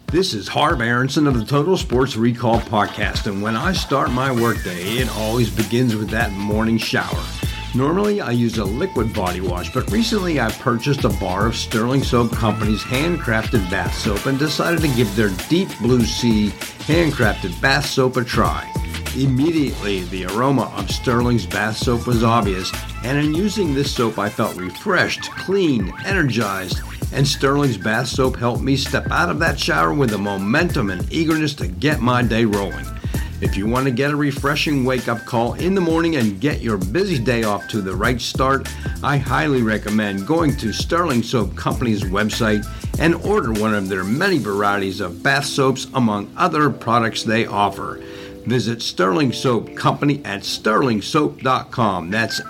This is Harv Aronson of the Total Sports Recall Podcast, and when I start my workday, it always begins with that morning shower. Normally, I use a liquid body wash, but recently I purchased a bar of Sterling Soap Company's handcrafted bath soap and decided to give their Deep Blue Sea handcrafted bath soap a try. Immediately, the aroma of Sterling's bath soap was obvious, and in using this soap, I felt refreshed, clean, energized, and Sterling's bath soap helped me step out of that shower with the momentum and eagerness to get my day rolling. If you want to get a refreshing wake-up call in the morning and get your busy day off to the right start, I highly recommend going to Sterling Soap Company's website and order one of their many varieties of bath soaps among other products they offer. Visit Sterling Soap Company at sterlingsoap.com. That's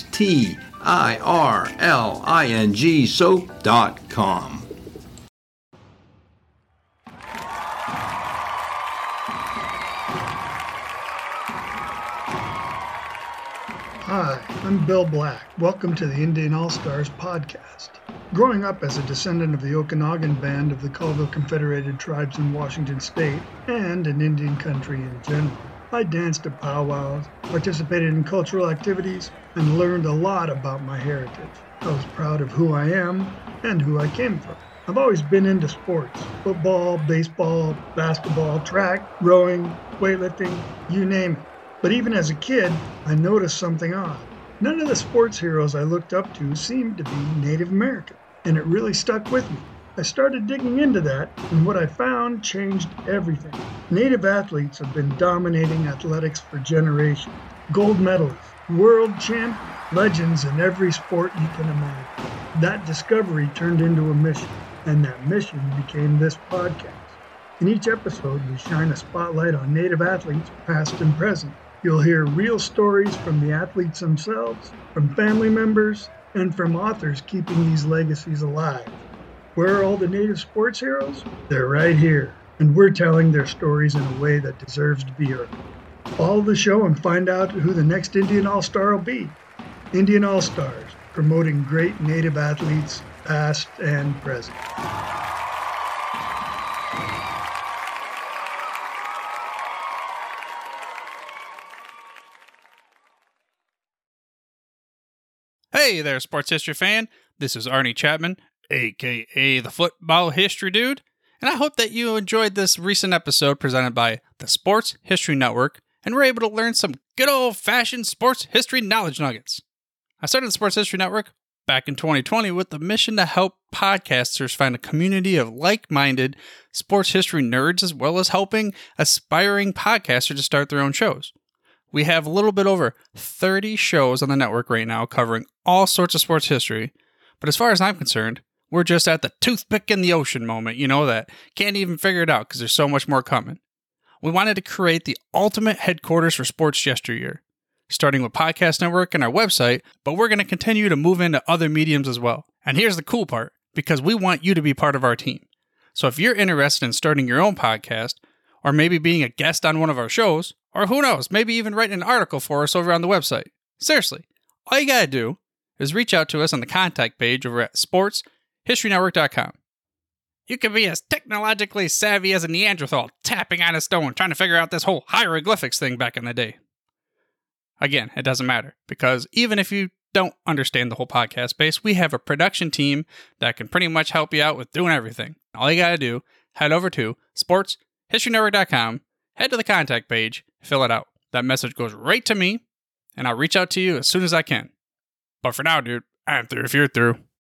STIRLING soap.com. Hi, I'm Bill Black. Welcome to the Indian All-Stars podcast. Growing up as a descendant of the Okanagan Band of the Colville Confederated Tribes in Washington State and in Indian country in general, I danced at powwows, participated in cultural activities, and learned a lot about my heritage. I was proud of who I am and who I came from. I've always been into sports: football, baseball, basketball, track, rowing, weightlifting, you name it. But even as a kid, I noticed something odd. None of the sports heroes I looked up to seemed to be Native American, and it really stuck with me. I started digging into that, and what I found changed everything. Native athletes have been dominating athletics for generations. Gold medalists, world champions, legends in every sport you can imagine. That discovery turned into a mission, and that mission became this podcast. In each episode, we shine a spotlight on Native athletes, past and present. You'll hear real stories from the athletes themselves, from family members, and from authors keeping these legacies alive. Where are all the Native sports heroes? They're right here, and we're telling their stories in a way that deserves to be heard. Follow the show and find out who the next Indian All-Star will be. Indian All-Stars, promoting great Native athletes, past and present. Hey there, sports history fan. This is Arnie Chapman, aka the Football History Dude, and I hope that you enjoyed this recent episode presented by the Sports History Network and were able to learn some good old-fashioned sports history knowledge nuggets. I started the Sports History Network back in 2020 with the mission to help podcasters find a community of like-minded sports history nerds, as well as helping aspiring podcasters to start their own shows. We have a little bit over 30 shows on the network right now covering all sorts of sports history, but as far as I'm concerned, we're just at the toothpick in the ocean moment, that can't even figure it out because there's so much more coming. We wanted to create the ultimate headquarters for sports yesteryear, starting with Podcast Network and our website, but we're going to continue to move into other mediums as well. And here's the cool part, because we want you to be part of our team. So if you're interested in starting your own podcast, or maybe being a guest on one of our shows, or who knows, maybe even writing an article for us over on the website. Seriously, all you gotta do is reach out to us on the contact page over at sportshistorynetwork.com. You can be as technologically savvy as a Neanderthal tapping on a stone trying to figure out this whole hieroglyphics thing back in the day. Again, it doesn't matter, because even if you don't understand the whole podcast space, we have a production team that can pretty much help you out with doing everything. All you gotta do, head over to sportshistorynetwork.com, head to the contact page, fill it out. That message goes right to me, and I'll reach out to you as soon as I can. But for now, dude, I'm through if you're through.